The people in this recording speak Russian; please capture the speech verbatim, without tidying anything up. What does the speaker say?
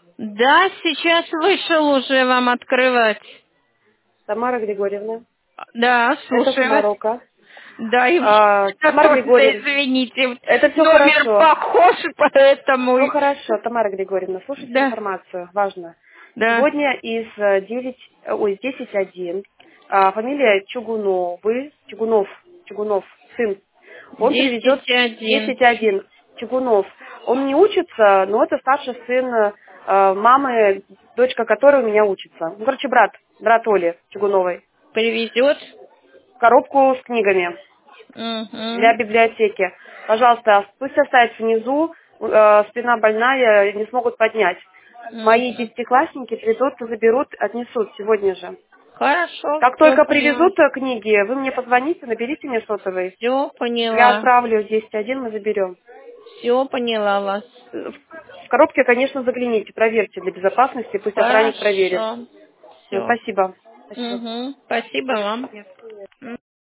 Да, сейчас вышел уже вам открывать. Тамара Григорьевна. Да, Это с слушаю вас. Марокко. Да, и А, что Тамара тоже, Григорьевна. извините, Это все номер хорошо. похож, поэтому... Все хорошо, Тамара Григорьевна. Слушайте Да, информацию. Важно. да. Сегодня из э, девять, э, ой, десять один. а, фамилия Чугуновы. Чугунов. Чугунов. Сын. Он привезет Десять один. десять один. Чугунов. Он не учится, но это старший сын э, мамы, дочка которой у меня учится. Ну, короче, брат. Брат Оли Чугуновой. Привезет. Коробку с книгами для Угу. библиотеки. Пожалуйста, пусть оставится внизу, э, спина больная, не смогут поднять. Мои Угу. десятиклассники придут, заберут, отнесут сегодня же. Хорошо, Как все только поняла. привезут э, книги, вы мне позвоните, наберите мне сотовый. Все Я поняла. отправлю десять один, мы заберем. Все поняла вас. Э, В коробке, конечно, загляните, проверьте для безопасности, пусть охранник проверит. Хорошо. Всё, Все. спасибо. Спасибо. Угу. Спасибо вам. Нет.